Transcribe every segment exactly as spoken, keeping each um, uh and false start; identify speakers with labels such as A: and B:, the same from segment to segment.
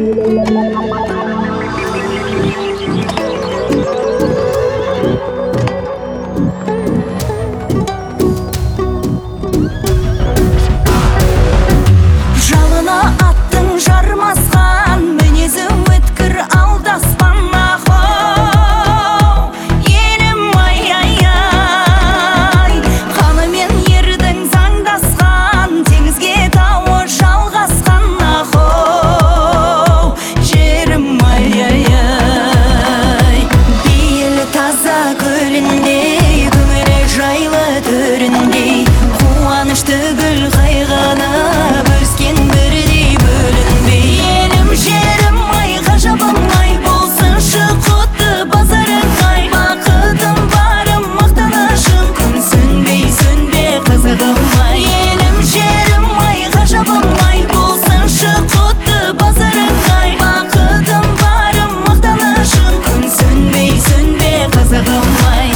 A: Жалына аттың жармасқан, мінезі өткір алдаспан ахоу. Елім ай-ай-ай, қанымен ердің заңдасқан, теңізге тауы жалғасқан ахоу. Жерім ай-ай-ай, бейілі таза көліндей, көңілі жайлы төріндей, қуанышты гүл қайғаны бөліскен бірдей бөлінбей. Елім жерім ай, ғажабым ай, болсыншы құтты базарың ай. Бақытым барым мақтанышым, күн сөнбей сөнбе қызығым ай. Елім жерім ай, ғажабым ай, болсыншы құтты базарың ай. Бақытым барым мақтанышым, күн сөнбей сөнбе қызығым ай.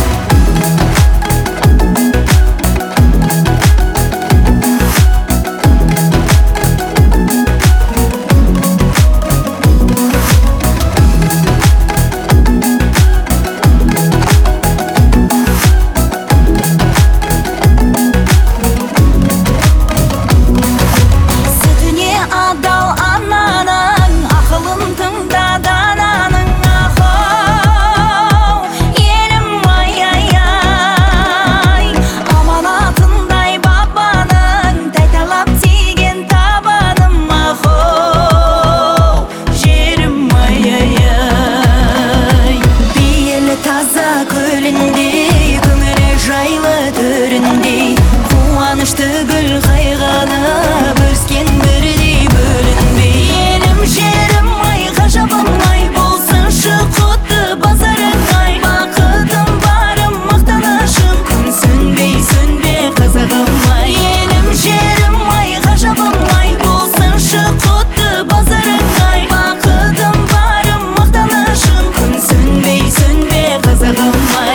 A: Сүтіне адал ананың, ақылын тыңда дананың ахоу. Елім ай-ай-ай, аманатындай бабаның, тайталап тиген табаным ахоу. Жерім ай-ай-ай, бейілі таза көліндей, көңілі жайлы төріндей, қуанышты гүл қайғаны бөліскен бірдей бөлінбей. Елім жерім ай, ғажабым ай, болсыншы құтты базарың ай. Бақытым барым мақтанышым, күн сөнбей сөнбе қызығым ай. Елім жерім ай, ғажабым ай, болсыншы құтты базарың ай. Бақытым барым мақтанышым, күн сөнбей сөнбе қызығым ай.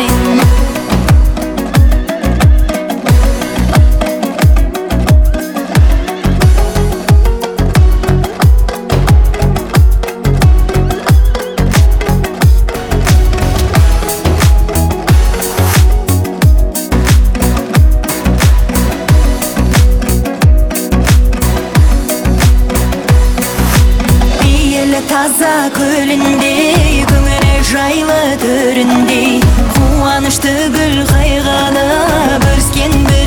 A: Бейілі таза көліндей, көңілі жайлы төріндей, қуанышты гүл қайғаны бөліскен бір